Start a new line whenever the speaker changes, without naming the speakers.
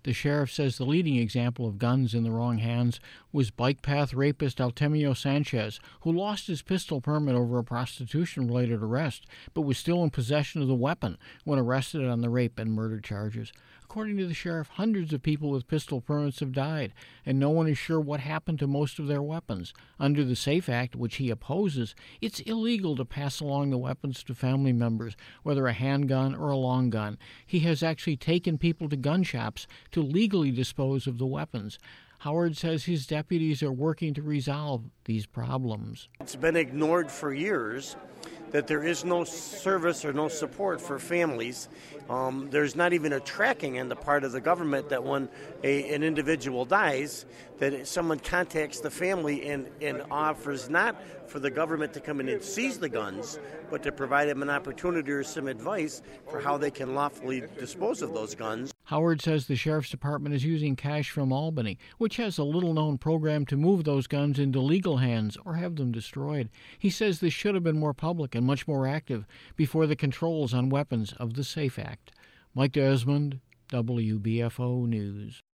The sheriff says the leading example of guns in the wrong hands was bike path rapist Altemio Sanchez, who lost his pistol permit over a prostitution-related arrest, but was still in possession of the weapon when arrested on the rape and murder charges. According to the sheriff, hundreds of people with pistol permits have died, and no one is sure what happened to most of their weapons. Under the SAFE Act, which he opposes, it's illegal to pass along the weapons to family members, whether a handgun or a long gun. He has actually taken people to gun shops to legally dispose of the weapons. Howard says his deputies are working to resolve these problems.
It's been ignored for years that there is no service or no support for families. There's not even a tracking on the part of the government that when an individual dies, that someone contacts the family and offers not for the government to come in and seize the guns, but to provide them an opportunity or some advice for how they can lawfully dispose of those guns.
Howard says the sheriff's department is using Cash from Albany, which has a little-known program to move those guns into legal hands or have them destroyed. He says this should have been more public and much more active before the controls on weapons of the SAFE Act. Mike Desmond, WBFO News.